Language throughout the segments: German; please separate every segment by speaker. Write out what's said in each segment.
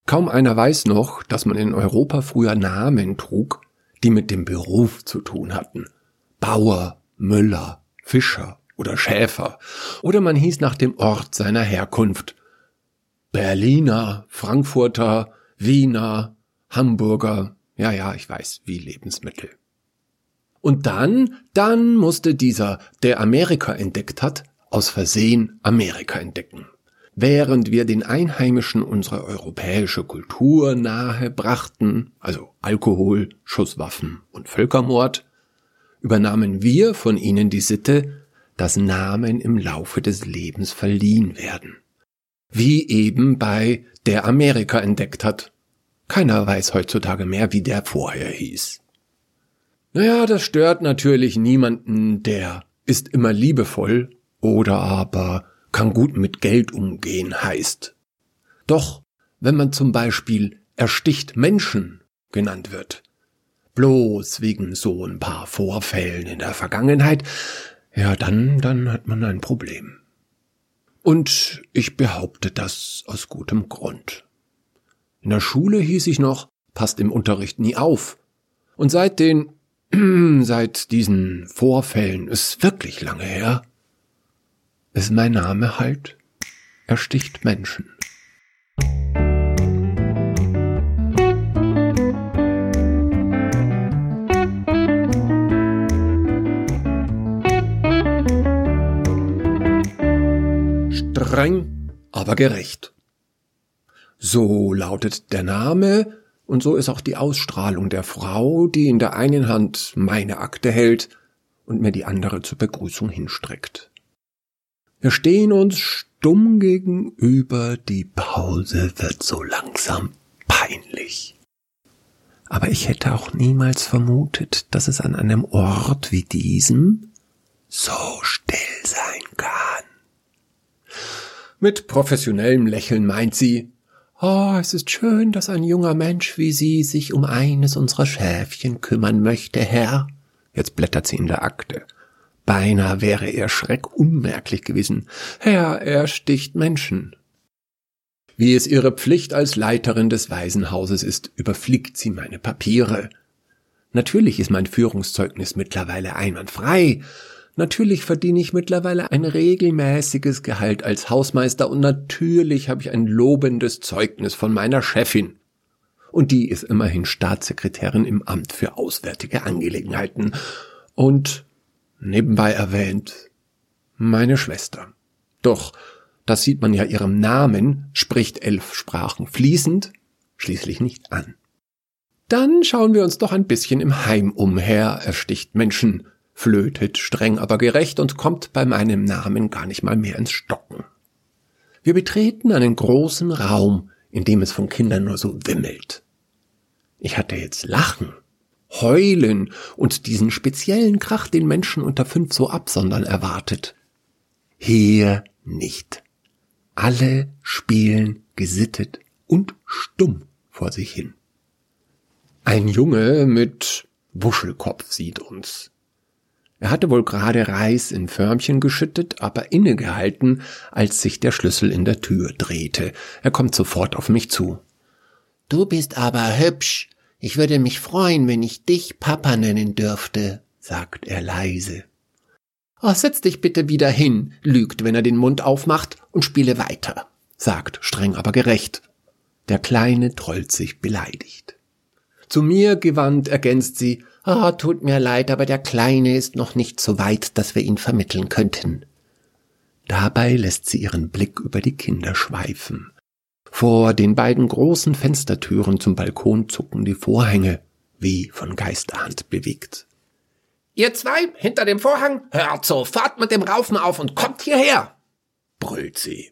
Speaker 1: Kaum einer weiß noch, dass man in Europa früher Namen trug, die mit dem Beruf zu tun hatten. Bauer, Müller, Fischer oder Schäfer. Oder man hieß nach dem Ort seiner Herkunft. Berliner, Frankfurter, Wiener, Hamburger, ja, ich weiß, wie Lebensmittel. Und dann musste dieser, der Amerika entdeckt hat, aus Versehen Amerika entdecken. Während wir den Einheimischen unsere europäische Kultur nahe brachten, also Alkohol, Schusswaffen und Völkermord, übernahmen wir von ihnen die Sitte, dass Namen im Laufe des Lebens verliehen werden. Wie eben bei der Amerika entdeckt hat. Keiner weiß heutzutage mehr, wie der vorher hieß. Naja, das stört natürlich niemanden, der ist immer liebevoll oder aber kann gut mit Geld umgehen heißt. Doch, wenn man zum Beispiel ersticht Menschen genannt wird, bloß wegen so ein paar Vorfällen in der Vergangenheit, ja, dann hat man ein Problem. Und ich behaupte das aus gutem Grund. In der Schule hieß ich noch, passt im Unterricht nie auf. Und seit diesen Vorfällen, ist wirklich lange her, ist mein Name halt ersticht Menschen. Streng, aber gerecht. So lautet der Name und so ist auch die Ausstrahlung der Frau, die in der einen Hand meine Akte hält und mir die andere zur Begrüßung hinstreckt. Wir stehen uns stumm gegenüber, die Pause wird so langsam peinlich. Aber ich hätte auch niemals vermutet, dass es an einem Ort wie diesem so still sein kann. Mit professionellem Lächeln meint sie, es ist schön, dass ein junger Mensch wie Sie sich um eines unserer Schäfchen kümmern möchte, Herr. Jetzt blättert sie in der Akte. Beinahe wäre ihr Schreck unmerklich gewesen. Herr, er sticht Menschen. Wie es ihre Pflicht als Leiterin des Waisenhauses ist, überfliegt sie meine Papiere. Natürlich ist mein Führungszeugnis mittlerweile einwandfrei. Natürlich verdiene ich mittlerweile ein regelmäßiges Gehalt als Hausmeister und natürlich habe ich ein lobendes Zeugnis von meiner Chefin. Und die ist immerhin Staatssekretärin im Amt für Auswärtige Angelegenheiten. Und nebenbei erwähnt, meine Schwester. Doch, das sieht man ja ihrem Namen, spricht 11 Sprachen fließend, schließlich nicht an. Dann schauen wir uns doch ein bisschen im Heim umher, ersticht Menschen, flötet streng aber gerecht und kommt bei meinem Namen gar nicht mal mehr ins Stocken. Wir betreten einen großen Raum, in dem es von Kindern nur so wimmelt. Ich hatte jetzt Lachen, Heulen und diesen speziellen Krach, den Menschen unter 5 so absondern erwartet. Hier nicht. Alle spielen gesittet und stumm vor sich hin. Ein Junge mit Wuschelkopf sieht uns. Er hatte wohl gerade Reis in Förmchen geschüttet, aber innegehalten, als sich der Schlüssel in der Tür drehte. Er kommt sofort auf mich zu. »Du bist aber hübsch. Ich würde mich freuen, wenn ich dich Papa nennen dürfte«, sagt er leise. »Setz dich bitte wieder hin«, lügt, wenn er den Mund aufmacht, und spiele weiter, sagt streng aber gerecht. Der Kleine trollt sich beleidigt. Zu mir gewandt ergänzt sie, tut mir leid, aber der Kleine ist noch nicht so weit, dass wir ihn vermitteln könnten. Dabei lässt sie ihren Blick über die Kinder schweifen. Vor den beiden großen Fenstertüren zum Balkon zucken die Vorhänge, wie von Geisterhand bewegt. »Ihr zwei hinter dem Vorhang, hört sofort mit dem Raufen auf und kommt hierher«, brüllt sie.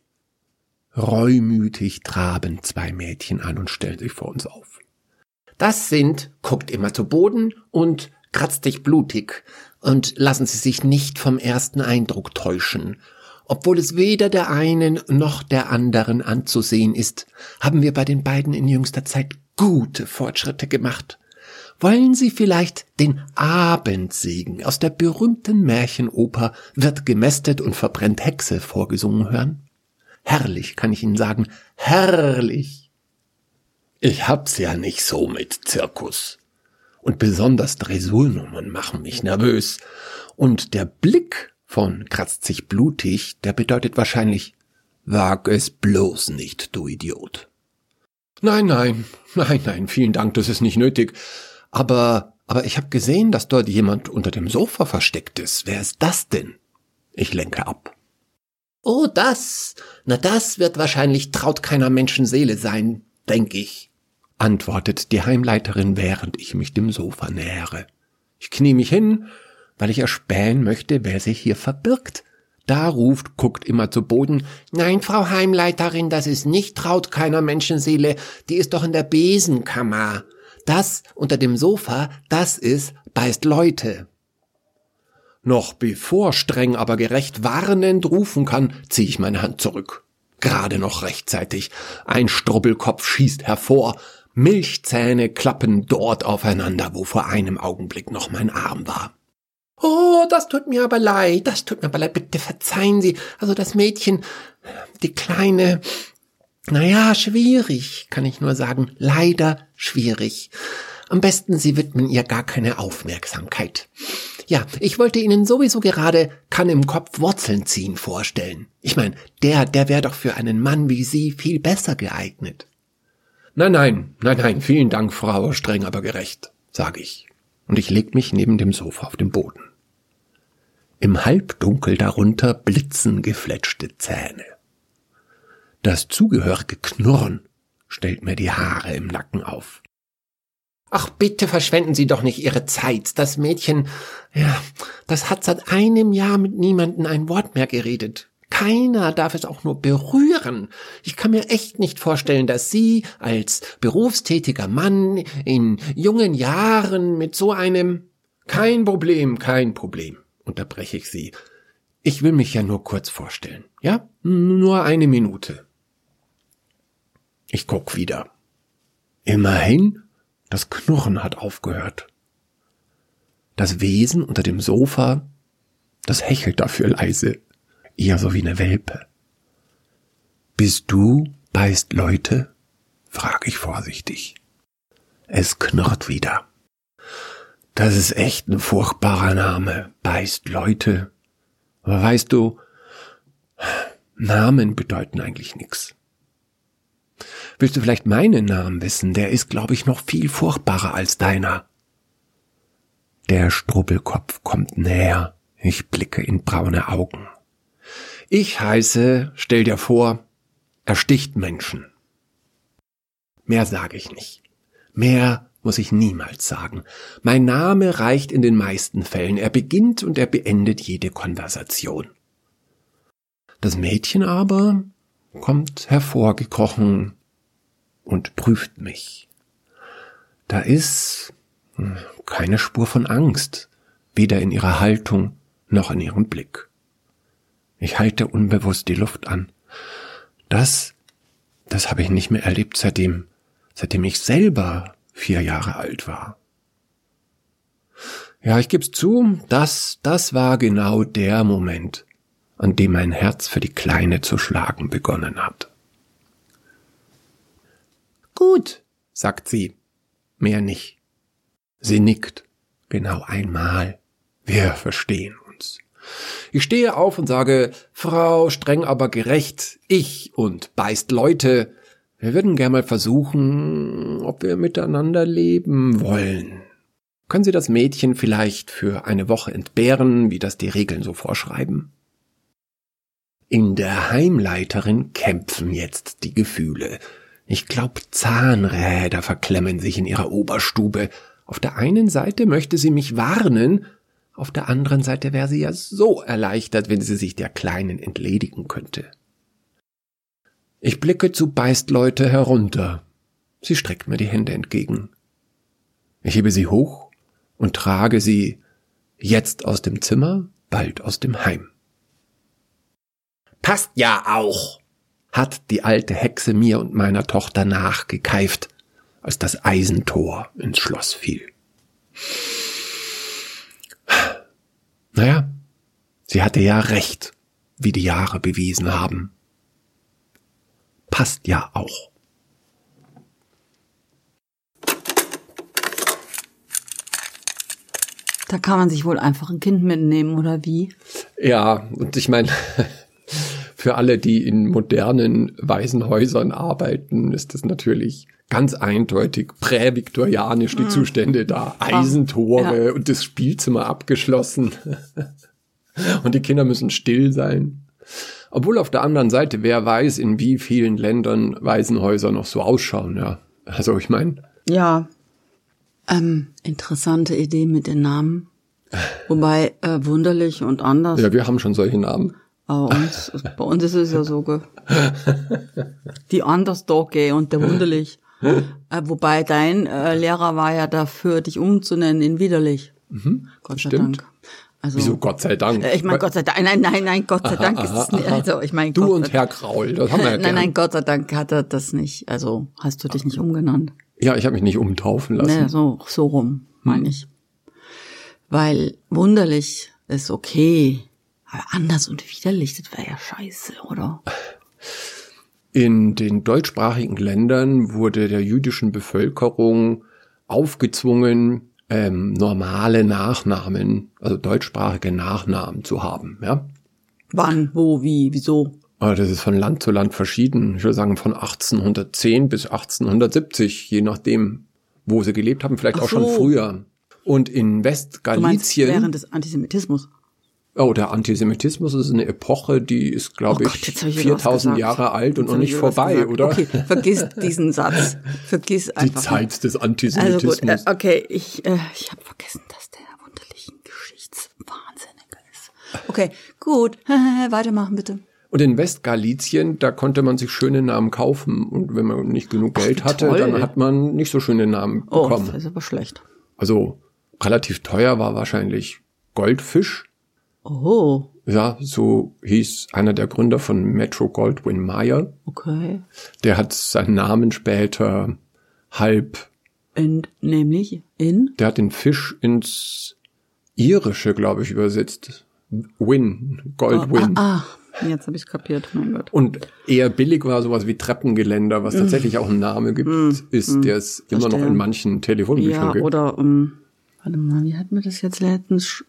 Speaker 1: Reumütig traben 2 Mädchen an und stellen sich vor uns auf. Das sind, guckt immer zu Boden und kratzt dich blutig und lassen Sie sich nicht vom ersten Eindruck täuschen. Obwohl es weder der einen noch der anderen anzusehen ist, haben wir bei den beiden in jüngster Zeit gute Fortschritte gemacht. Wollen Sie vielleicht den Abendsegen aus der berühmten Märchenoper »Wird gemästet und verbrennt Hexe« vorgesungen hören? Herrlich, kann ich Ihnen sagen, herrlich. Ich hab's ja nicht so mit Zirkus. Und besonders Dressurnummern machen mich nervös. Und der Blick von kratzt sich blutig, der bedeutet wahrscheinlich, wag es bloß nicht, du Idiot. Nein, vielen Dank, das ist nicht nötig. Aber ich habe gesehen, dass dort jemand unter dem Sofa versteckt ist. Wer ist das denn? Ich lenke ab. Oh, das wird wahrscheinlich traut keiner Menschenseele sein, denke ich, antwortet die Heimleiterin, während ich mich dem Sofa nähere. Ich knie mich hin, weil ich erspähen möchte, wer sich hier verbirgt. Da guckt immer zu Boden. Nein, Frau Heimleiterin, das ist nicht traut keiner Menschenseele, die ist doch in der Besenkammer. Das unter dem Sofa, das ist beißt Leute. Noch bevor streng aber gerecht warnend rufen kann, ziehe ich meine Hand zurück. Gerade noch rechtzeitig. Ein Strubbelkopf schießt hervor. Milchzähne klappen dort aufeinander, wo vor einem Augenblick noch mein Arm war. Oh, das tut mir aber leid, bitte verzeihen Sie. Also das Mädchen, die Kleine, schwierig, kann ich nur sagen, leider schwierig. Am besten, Sie widmen ihr gar keine Aufmerksamkeit. Ja, ich wollte Ihnen sowieso gerade kann im Kopf Wurzeln ziehen vorstellen. Ich meine, der wäre doch für einen Mann wie Sie viel besser geeignet. Nein, vielen Dank, Frau, streng aber gerecht, sage ich. Und ich leg mich neben dem Sofa auf den Boden. Im Halbdunkel darunter blitzen gefletschte Zähne. Das zugehörige Knurren stellt mir die Haare im Nacken auf. Ach, bitte verschwenden Sie doch nicht Ihre Zeit. Das Mädchen, das hat seit einem Jahr mit niemandem ein Wort mehr geredet. Keiner darf es auch nur berühren. Ich kann mir echt nicht vorstellen, dass Sie als berufstätiger Mann in jungen Jahren mit so einem... Kein Problem, unterbreche ich Sie. Ich will mich ja nur kurz vorstellen, ja? Nur eine Minute. Ich guck wieder. Immerhin, das Knurren hat aufgehört. Das Wesen unter dem Sofa, das hechelt dafür leise. Eher so wie eine Welpe. Bist du beißt Leute? Frag ich vorsichtig. Es knurrt wieder. Das ist echt ein furchtbarer Name. Beißt Leute. Aber weißt du, Namen bedeuten eigentlich nichts. Willst du vielleicht meinen Namen wissen? Der ist, glaube ich, noch viel furchtbarer als deiner. Der Strubbelkopf kommt näher. Ich blicke in braune Augen. Ich heiße, stell dir vor, ersticht Menschen. Mehr sage ich nicht. Mehr muss ich niemals sagen. Mein Name reicht in den meisten Fällen. Er beginnt und er beendet jede Konversation. Das Mädchen aber kommt hervorgekrochen und prüft mich. Da ist keine Spur von Angst, weder in ihrer Haltung noch in ihrem Blick. Ich halte unbewusst die Luft an. Das habe ich nicht mehr erlebt, seitdem ich selber 4 Jahre alt war. Ja, ich geb's zu, das war genau der Moment, an dem mein Herz für die Kleine zu schlagen begonnen hat. Gut, sagt sie, mehr nicht. Sie nickt, genau einmal. Wir verstehen uns. Ich stehe auf und sage, Frau, streng aber gerecht, ich und beißt Leute, wir würden gern mal versuchen, ob wir miteinander leben wollen. Können Sie das Mädchen vielleicht für eine Woche entbehren, wie das die Regeln so vorschreiben? In der Heimleiterin kämpfen jetzt die Gefühle. Ich glaube, Zahnräder verklemmen sich in ihrer Oberstube. Auf der einen Seite möchte sie mich warnen, auf der anderen Seite wäre sie ja so erleichtert, wenn sie sich der Kleinen entledigen könnte. Ich blicke zu beißt Leute herunter. Sie streckt mir die Hände entgegen. Ich hebe sie hoch und trage sie jetzt aus dem Zimmer, bald aus dem Heim. Passt ja auch, hat die alte Hexe mir und meiner Tochter nachgekeift, als das Eisentor ins Schloss fiel. Naja, sie hatte ja recht, wie die Jahre bewiesen haben. Passt ja auch.
Speaker 2: Da kann man sich wohl einfach ein Kind mitnehmen, oder wie?
Speaker 1: Ja, und ich meine, für alle, die in modernen Waisenhäusern arbeiten, ist das natürlich ganz eindeutig präviktorianisch, die Zustände da. Eisentore und das Spielzimmer abgeschlossen. Und die Kinder müssen still sein. Obwohl auf der anderen Seite, wer weiß, in wie vielen Ländern Waisenhäuser noch so ausschauen, ja. Also ich meine.
Speaker 2: Ja, interessante Idee mit den Namen. Wobei, wunderlich und anders.
Speaker 1: Ja, wir haben schon solche Namen.
Speaker 2: Aber bei uns ist es ja so, gell. Die Underdog, gell, und der wunderlich. Wobei dein Lehrer war ja dafür, dich umzunennen in widerlich. Gott sei Dank. Also,
Speaker 1: wieso Gott sei Dank?
Speaker 2: Ich meine, Gott sei Dank, nein, Gott sei Dank ist es nicht. Also, ich meine,
Speaker 1: du und Herr Kraul, das haben wir ja gern.
Speaker 2: Nein, Gott sei Dank hat er das nicht. Also, hast du dich nicht umgenannt?
Speaker 1: Ja, ich habe mich nicht umtaufen lassen.
Speaker 2: Nee, so rum, meine ich. Weil wunderlich ist okay, aber anders und widerlich, das wäre ja scheiße, oder?
Speaker 1: In den deutschsprachigen Ländern wurde der jüdischen Bevölkerung aufgezwungen, normale Nachnamen, also deutschsprachige Nachnamen zu haben, ja.
Speaker 2: Wann, wo, wie, wieso?
Speaker 1: Das ist von Land zu Land verschieden. Ich würde sagen von 1810 bis 1870, je nachdem, wo sie gelebt haben, vielleicht auch schon früher. Und in Westgalizien.
Speaker 2: Du meinst während des Antisemitismus?
Speaker 1: Oh, der Antisemitismus ist eine Epoche, die ist, glaube ich, 4000 Jahre alt und noch nicht vorbei, oder?
Speaker 2: Okay, vergiss diesen Satz. Vergiss einfach.
Speaker 1: Die Zeit des Antisemitismus.
Speaker 2: Also gut, okay, ich habe vergessen, dass der wunderliche Geschichtswahnsinnige ist. Okay, gut, weitermachen bitte.
Speaker 1: Und in Westgalizien, da konnte man sich schöne Namen kaufen. Und wenn man nicht genug Geld hatte, dann hat man nicht so schöne Namen bekommen.
Speaker 2: Oh, das ist aber schlecht.
Speaker 1: Also relativ teuer war wahrscheinlich Goldfisch.
Speaker 2: Oh.
Speaker 1: Ja, so hieß einer der Gründer von Metro-Goldwyn-Mayer.
Speaker 2: Okay.
Speaker 1: Der hat seinen Namen später halb...
Speaker 2: Nämlich?
Speaker 1: Der hat den Fisch ins Irische, glaube ich, übersetzt. Goldwyn.
Speaker 2: Jetzt habe ich es kapiert, mein Gott.
Speaker 1: Und eher billig war sowas wie Treppengeländer, was tatsächlich auch einen Namen gibt, der es immer noch in manchen Telefonbüchern gibt.
Speaker 2: Ja, oder, warte mal, wie hat mir das jetzt letztens...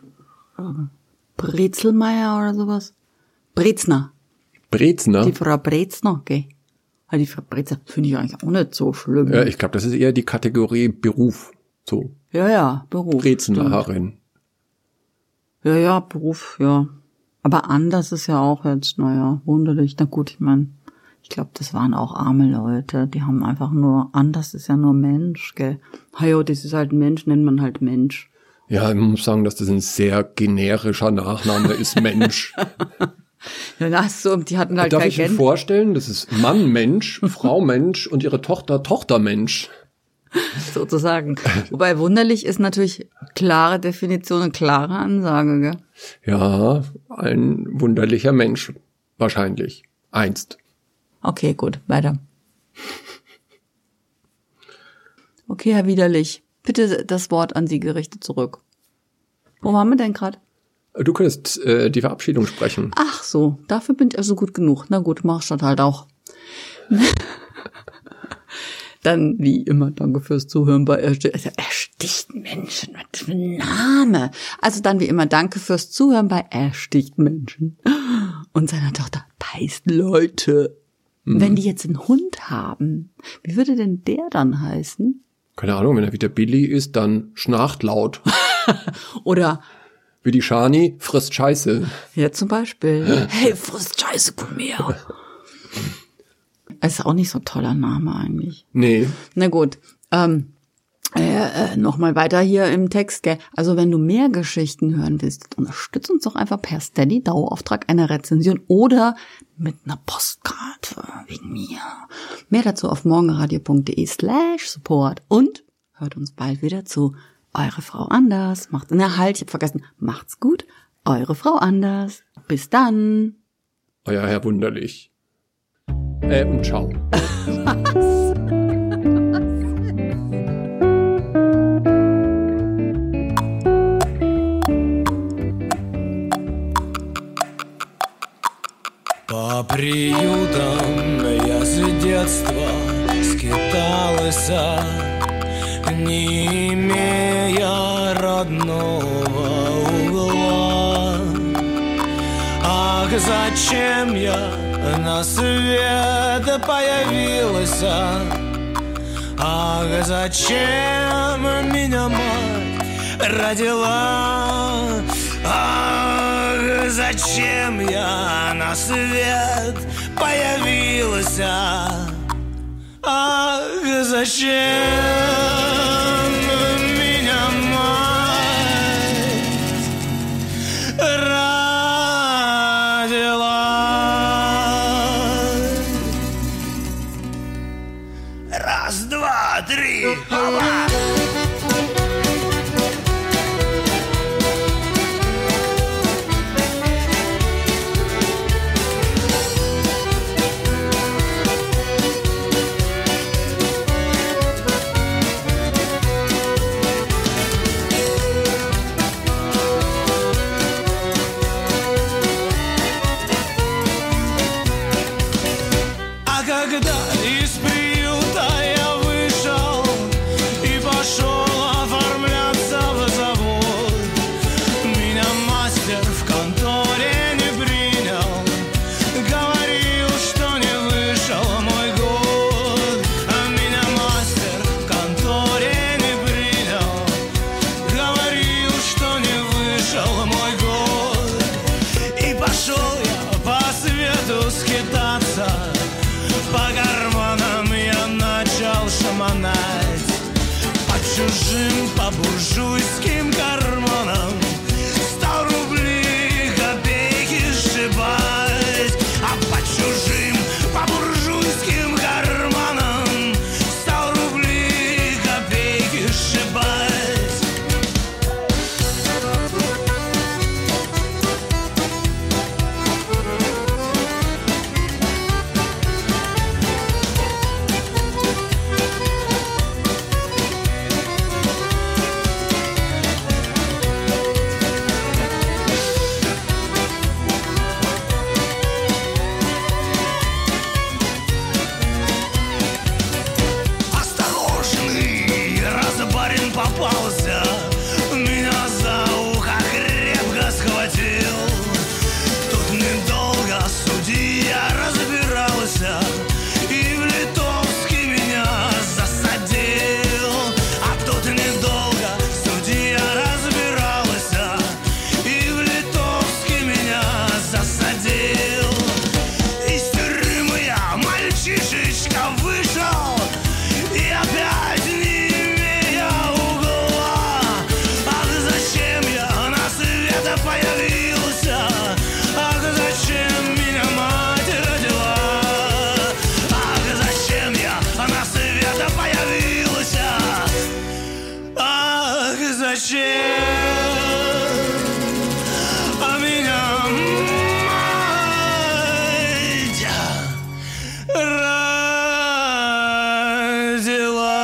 Speaker 2: Brezelmeier oder sowas? Brezner.
Speaker 1: Brezner?
Speaker 2: Die Frau Brezner, okay. Die Frau Brezner finde ich eigentlich auch nicht so schlimm.
Speaker 1: Ja, ich glaube, das ist eher die Kategorie Beruf. So.
Speaker 2: Ja, Beruf.
Speaker 1: Brezenmacherin.
Speaker 2: Ja, Beruf, ja. Aber anders ist ja auch jetzt, wunderlich. Na gut, ich meine, ich glaube, das waren auch arme Leute. Die haben einfach nur, anders ist ja nur Mensch, gell. Hajo, das ist halt ein Mensch, nennt man halt Mensch.
Speaker 1: Ja, ich muss sagen, dass das ein sehr generischer Nachname ist, Mensch.
Speaker 2: Ja, so, die hatten halt
Speaker 1: Darf
Speaker 2: kein
Speaker 1: ich mir vorstellen, das ist Mann Mensch, Frau Mensch und ihre Tochter Mensch.
Speaker 2: Sozusagen. Wobei wunderlich ist natürlich klare Definition und klare Ansage, gell?
Speaker 1: Ja, ein wunderlicher Mensch. Wahrscheinlich. Einst.
Speaker 2: Okay, gut, weiter. Okay, Herr Widerlich. Bitte das Wort an Sie gerichtet zurück. Wo waren wir denn gerade?
Speaker 1: Du könntest die Verabschiedung sprechen.
Speaker 2: Ach so, dafür bin ich also gut genug. Na gut, mach ich das halt auch. Dann, wie immer, danke fürs Zuhören bei Erstichten Menschen. Was für ein Name. Also dann, wie immer, danke fürs Zuhören bei Erstichten Menschen. Und seiner Tochter Peist Leute. Wenn die jetzt einen Hund haben, wie würde denn der dann heißen?
Speaker 1: Keine Ahnung, wenn er wieder Billy ist, dann schnarcht laut.
Speaker 2: Oder
Speaker 1: wie die Shani, frisst Scheiße.
Speaker 2: Ja, zum Beispiel. Hey, frisst Scheiße, komm her. Ist auch nicht so ein toller Name eigentlich.
Speaker 1: Nee.
Speaker 2: Na gut. Nochmal weiter hier im Text, gell? Also wenn du mehr Geschichten hören willst, unterstütz uns doch einfach per Steady, Dauerauftrag einer Rezension oder mit einer Postkarte wegen mir. Mehr dazu auf morgenradio.de/support und hört uns bald wieder zu. Eure Frau Anders. Ich hab vergessen. Macht's gut. Eure Frau Anders. Bis dann.
Speaker 1: Euer Herr Wunderlich. Und ciao.
Speaker 3: По приютам я с детства скиталась, не имея родного угла. Ах, зачем я на свет появилась? Ах, зачем меня мать родила? Ах, зачем я на свет появилась? Ах, зачем меня мать родила? Раз, два, три, опа! Когда из приюта я вышел и пошел оформляться в завод, меня мастер в конторе не принял, говорил, что не вышел мой год. А меня мастер в конторе не принял, говорил, что не вышел мой год. И пошел я по свету скитаться, по карманам я начал шаманать, по чужим, по буржуйским карманам 100 рублей копейки сшибать. А по чужим, по буржуйским карманам 100 рублей копейки сшибать. Осторожный, раз барин попался, меня за ухо крепко схватил. Тут недолго судья разбирался и в Литовске меня засадил. А тут недолго судья разбирался и в Литовске меня засадил. Из тюрьмы я мальчишечка вышел и опять не имея угла. Ах, зачем я на свет появился? Ах, зачем меня мать родила? Ах, зачем я на свет появился? Ах, зачем меня мать родила?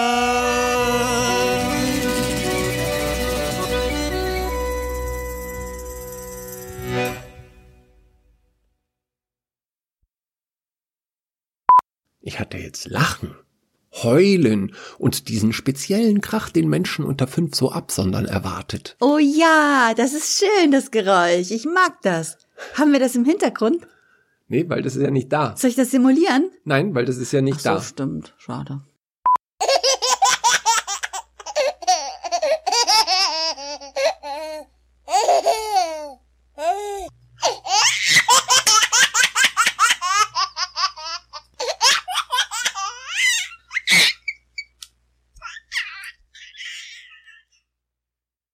Speaker 1: Ich hatte jetzt Lachen, Heulen und diesen speziellen Krach, den Menschen unter 5 so absondern, erwartet.
Speaker 2: Oh ja, das ist schön, das Geräusch. Ich mag das. Haben wir das im Hintergrund?
Speaker 1: Nee, weil das ist ja nicht da.
Speaker 2: Soll ich das simulieren?
Speaker 1: Nein, weil das ist ja nicht
Speaker 2: Ach so,
Speaker 1: da.
Speaker 2: stimmt. Schade.